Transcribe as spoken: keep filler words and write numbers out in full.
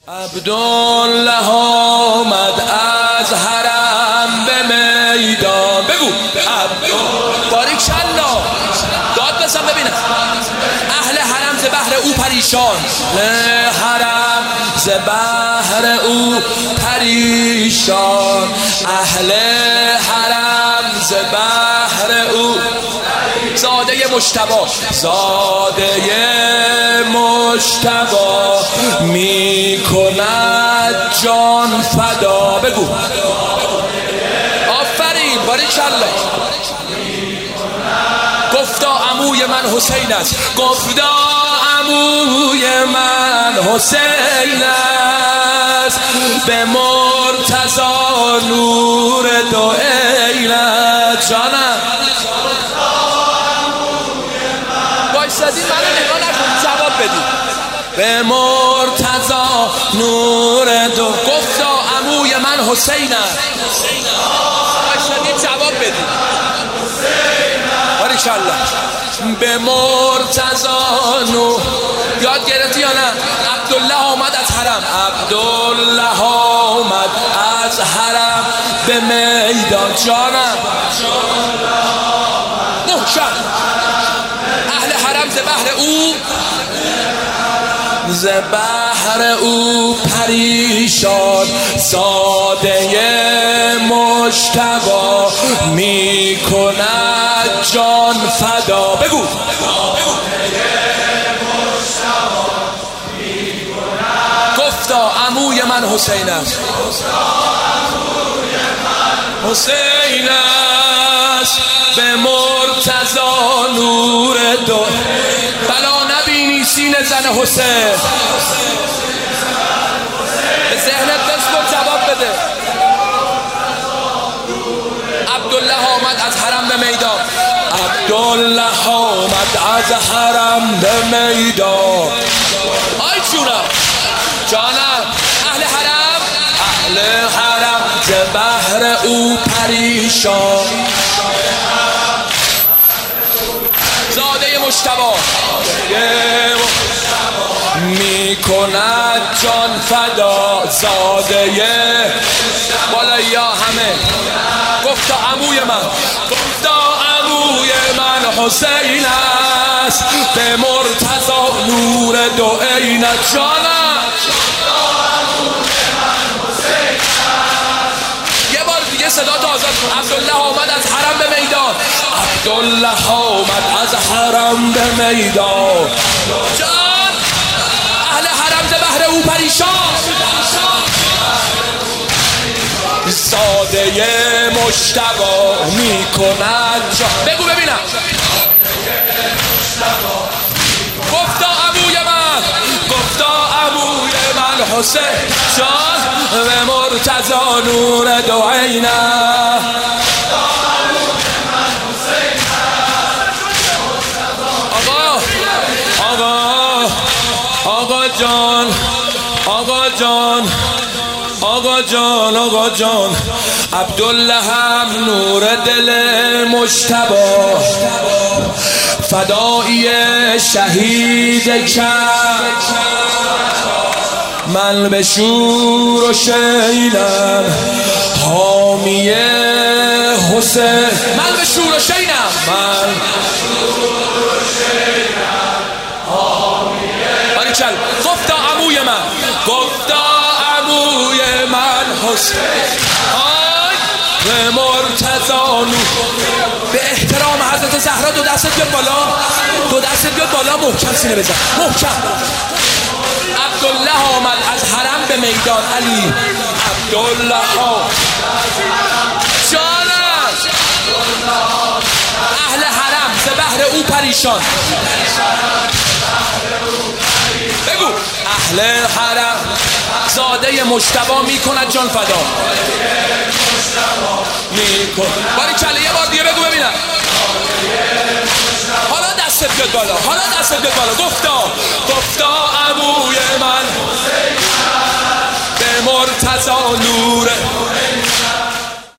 عبدالله آمد از حرم به میدان. بگو عبدالله باریک شلا داد بزن ببینم. اهل حرم ز بهر او پریشان، حرم ز بهر او پریشان، اهل حرم ز بهر او. زاده مجتبی زاده مجتبی می کند جان فدا. بگو آفرین باریکالله. گفتا عموی من حسین است، گفتا عموی من حسین است، به مرتضی نور دو عینت. جانم وایسادی منو نگاه نکن جواب بدی. به مرتضی نور دو. گفتا عموی من حسین است، وایسادی جواب بدی. باریکالله. به مرتضی نور. یاد گرفتی یا نه؟ عبدالله آمد از حرم، عبدالله آمد از حرم به میدان. جانم محکم. اهل حرم ز بهر او ز بهر او پریشان، زاده مجتبی می کند جان فدا. بگو گفتا عموی من حسین است، حسین است، به مرتضی نور دو. بلا نبینی سینه زن حسین. به ذهنت بسپر جواب بده. عبدالله آمد از حرم به میدان، عبدالله آمد از حرم به میدان. آی جونم جانم. اهل حرم اهل حرم ز بهر او پریشان، زاده مجتبی می کند جان فدا. زاده بالا یا همه. گفتا عموی من، گفتا عموی من حسین است، به مرتضی نور دو عینت. جانم یه بار دیگه صدا تو آزاد کن. عبدالله آمد از حرم به میدان، عبدالله آمد از حرم به میدان. جان اهل حرم ز بهر او پریشان، زاده مجتبی می کند جان. بگو ببینم. گفتا عموی من، گفتا عموی من حسین جان، به مرتضی نور دو عینت. آقا آقا آقا جان آقا جان آقا جان آقا جان. عبدالله هم نور دل مجتبی، فدایی شهید کرد. من به شور و شینم حامی حسین. من به شور و شینم، من باریکالله. گفتا عموی من، گفتا عموی من حسین. آی به مرتضی نور. به احترام حضرت زهرا دو دستت بیاد بالا، دو دستت بیاد بالا. محکم سینه بزن، محکم. عبدالله آمد از حرم به میدان. علی عبدالله آمد. جانم اهل حرم ز بهر او پریشان. بگو اهل حرم زاده مجتبی می کند جان فدا. می کند. باریکالله. یه بار دیگه بگو ببینم. حالا دستت بیاد بالا، حالا دستت بیاد بالا. گفتا